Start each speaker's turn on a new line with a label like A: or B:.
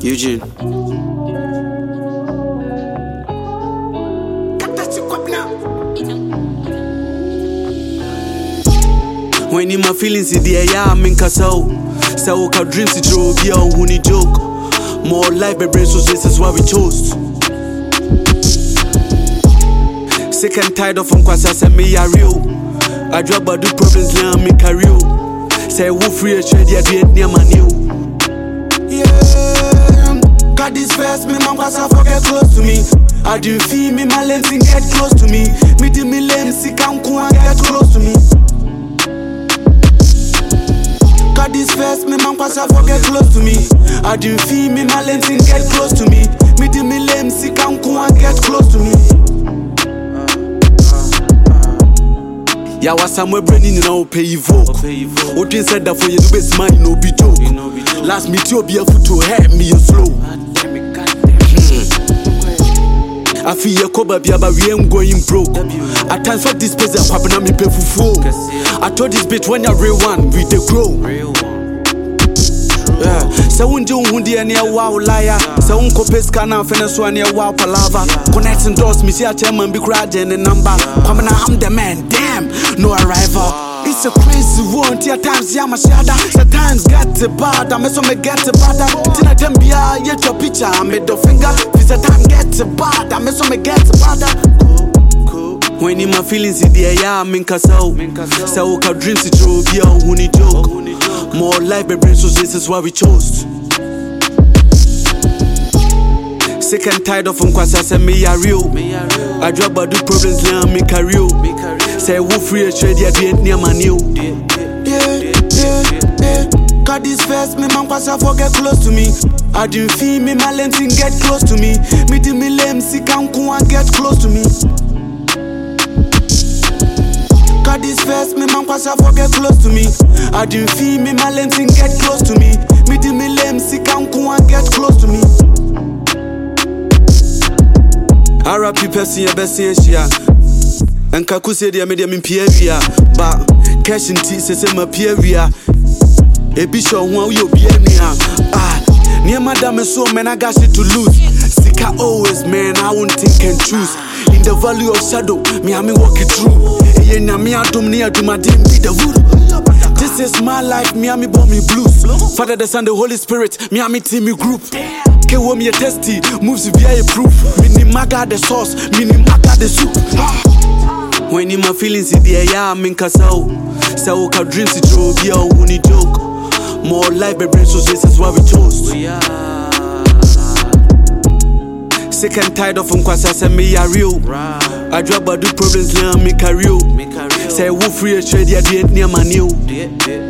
A: Eugene. When in my feelings in the air, I'm in Castle. So I dreams to draw, be a honey joke. More life, my brain, so this is what we chose. Sick and tired of Kwasa, say me a real. I drop but do problems, now me career. Say, who free a trade, yeah, near my new. Yeah, got this fast, me, man, Kwasa, forget close to me. I do feel me, my lens, get close to me. Me, do me, lens, can't get close to me. Got this fast, me, man, Kwasa, forget close to me. I do feel me, my lens, get close to me. Me, do me, lens, can't get close to me. Yeah, was somewhere branding and I'll pay you vote. What you said that for you to be smart, no be joke. Last meet you be a foot to help me slow. I feel your cover be about we ain't going broke. I transfer this place and popping on me pay for full. I told this bitch when you're real one, we the grow. Yeah, so when you wound the near wow liar, so unco pesca now finish one near wow palava. Connecting doors, me see a chairman be crowding the number. Coming out, I'm the man, damn, no arrival. It's a crazy one, tia times, yeah, my shadow. Sometimes get to bad, I mess on me get to bad. Tina Tembia, yet your picture, I made the finger. This a time get to bad, I mess on me get to bad. When in my feelings in the air, I'm in Castle. So I dreams to draw, be a honey joke. More life, my brain, so this is what we chose. Sick and tired of Kwasa, say me a real. I drop but do problems, now me career. Say who free a trade, yeah, near my new. Yeah. Got this fast, me, man, Kwasa, forget close to me. I do feel me, my lens, get close to me. Me, do me, lens, can't get close to me. Got this fast, me, man, Kwasa, forget close to me. I do feel me, my lens, get close to me. Me, do me, lens, can't get close to me. RP person, your best year. And Kaku said, I made them in Pieria. But cash and tea says, I'm a Pieria. A bishop, one will be near. Near Madame, so man, I got shit to lose. Sika always, man, I won't think and choose. In the valley of shadow, me, I'm walking through. This is my life, me, I'm born me blues. Father, the Son, the Holy Spirit, me, I'm team me group. K-Wo me a testy, moves via a proof. Mini maga the sauce, mini maga the soup. When in my feelings in the air, I'm in Castle. So I dreams to draw, be a honey joke. More life, my brain, so this is what we chose. Sick and tired of Kwasa, say me a real. I drop but do problems, now me career. Say who free a trade, yeah, near my new.